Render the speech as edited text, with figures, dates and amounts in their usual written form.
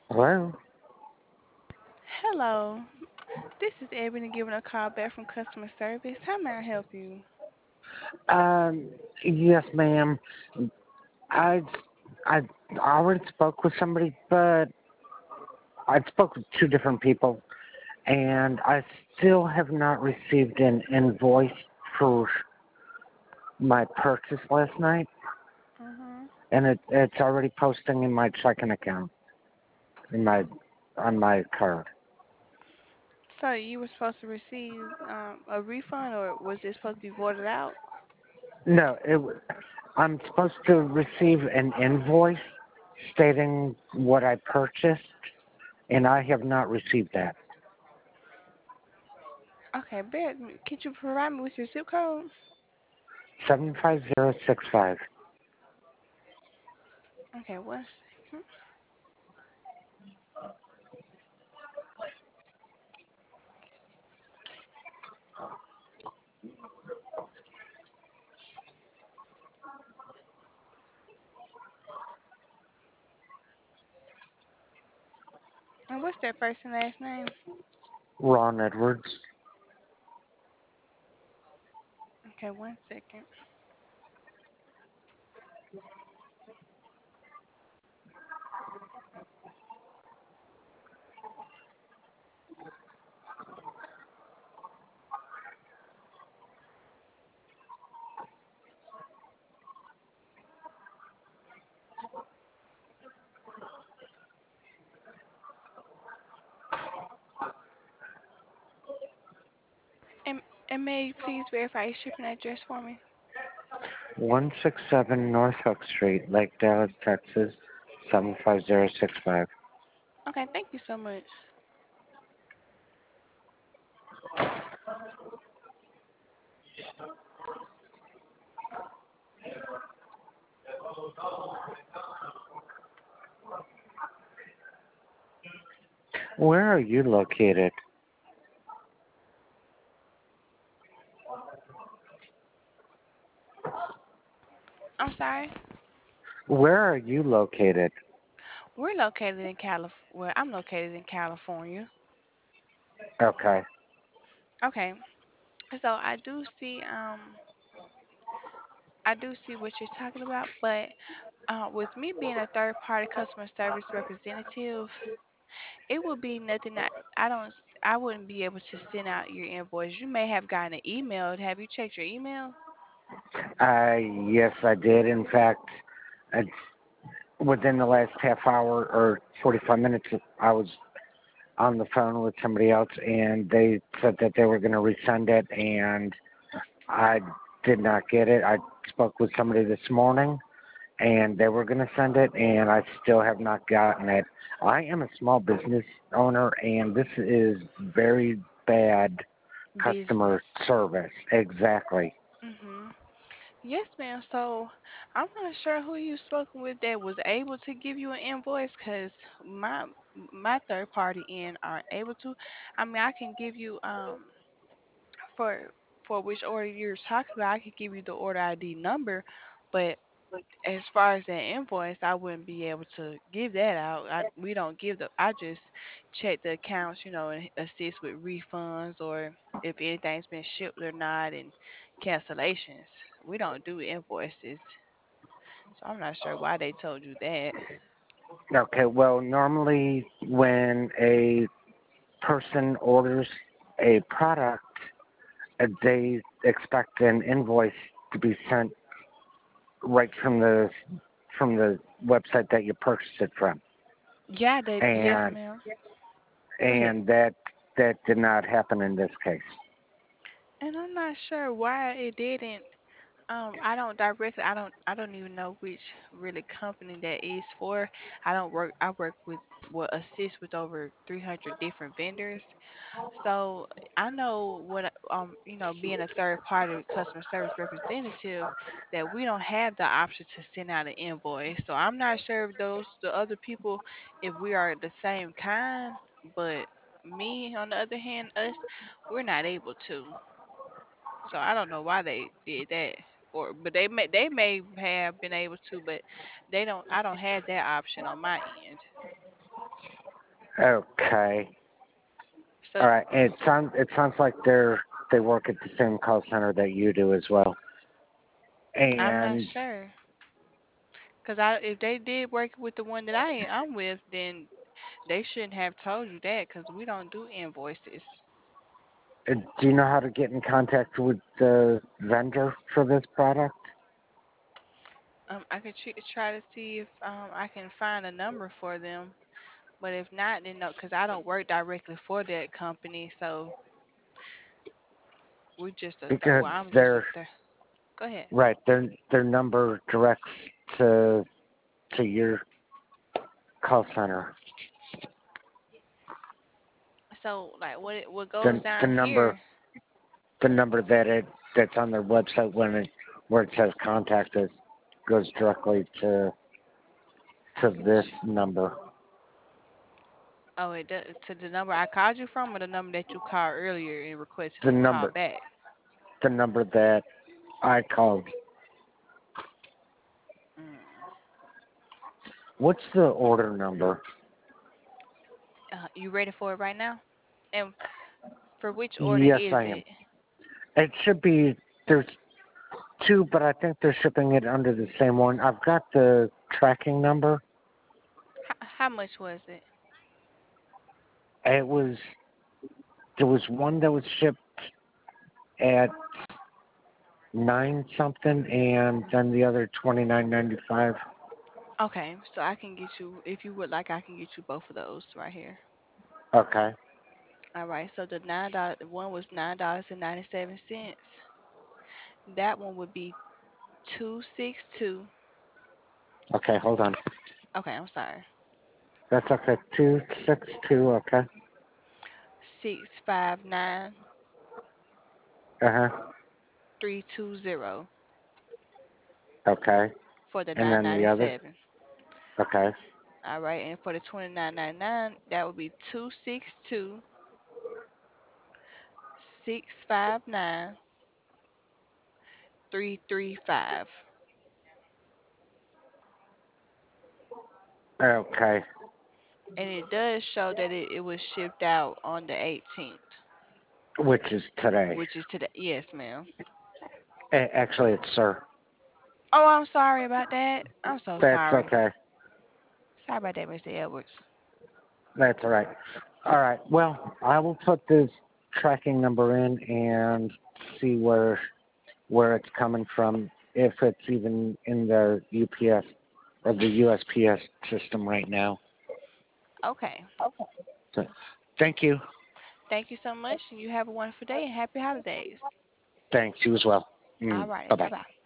Hello. Hello, this is Ebony giving a call back from customer service. How may I help you? Um, yes, ma'am. I I already spoke with somebody, but I spoke with two different people, and I still have not received an invoice for my purchase last night, Mm-hmm. and it's already posting in my checking account in my on my card. So you were supposed to receive a refund, or was it supposed to be voided out? No, I'm supposed to receive an invoice stating what I purchased, and I have not received that. Okay, bear with me. Could you provide me with your zip code? 75065. Okay, one second. And what's that first and last name? Ron Edwards. Okay, one second. And, and may you please verify your shipping address for me? 167 North Hook Street, Lake Dallas, Texas, 75065. Okay, thank you so much. Where are you located? I'm sorry. Where are you located? We're located in Well, I'm located in California. Okay. Okay, so I do see what you're talking about, but with me being a third party customer service representative, it would be nothing that I wouldn't be able to send out your invoice. You may have gotten an email. Have you checked your email? Yes, I did. In fact, it's within the last half hour or 45 minutes, I was on the phone with somebody else, and they said that they were going to resend it, and I did not get it. I spoke with somebody this morning, and they were going to send it, and I still have not gotten it. I am a small business owner, and this is very bad Business. customer service. Exactly. Mhm. Yes, ma'am. So I'm not sure who you spoken with that was able to give you an invoice, cause my my third party in aren't able to. I mean, I can give you for which order you're talking about, I could give you the order ID number, but as far as that invoice, I wouldn't be able to give that out. We don't give the. I just check the accounts, and assist with refunds or if anything's been shipped or not and cancellations. We don't do invoices, so I'm not sure why they told you that. Okay, well, normally when a person orders a product, they expect an invoice to be sent right from the website that you purchased it from, Yeah, they. Yes, and ma'am. Go ahead. that did not happen in this case. And I'm not sure why it didn't. I don't directly. I don't even know which really company that is for. I don't work. I work with assist with over 300 different vendors. So I know being a third party customer service representative, that we don't have the option to send out an invoice. So I'm not sure if the other people, if we are the same kind, but me on the other hand, us, we're not able to. So I don't know why they did that. Or but they may have been able to, but they don't I don't have that option on my end. Okay. So All right. It sounds like they work at the same call center that you do as well. I'm not And sure. Cause if they did work with the one that I'm with, then they shouldn't have told you that. Cause we don't do invoices. do you know how to get in contact with the vendor for this product? I could try to see if I can find a number for them. But if not, then no, cause I don't work directly for that company. So we just Because well, I'm just a they're third. Go ahead. right. Their number directs to to your call center. So like what goes The down number here? the number that's on their website where it says contact us goes directly to this number. Oh, it does, to the number I called you from, or the number that you called earlier and requested The to call number back. the number that I called. Mm. What's the order number? You ready for it right now? And for which order Yes, is I am. it? It should be there's two, but I think they're shipping it under the same one. I've got the tracking number. How much was it? It was there was one that was shipped at 9 something, and then the other 29.95. Okay, so I can get you, if you would like, I can get you both of those right here. Okay. All right, so the $9, one was $9.97. That one would be 262. Okay, hold on. Okay, I'm sorry. That's okay. 262. Okay. 659 Uh huh. 320 Okay. for the And then the other. 997. Okay. All right, and for the 29.99, that would be 262 659 335. Okay. And it does show that it was shipped out on the 18th, Which is today. which is today. Yes, ma'am. Actually, it's sir. Oh, I'm sorry about that. I'm so That's sorry. okay. Sorry about that, Mr. Edwards. That's all right. All right. Well, I will put this tracking number in and see where it's coming from, if it's even in the UPS or the USPS system right now. Okay. So, thank you. Thank you so much, and you have a wonderful day and happy holidays. Thanks. You as well. All righty. Bye Bye bye. bye.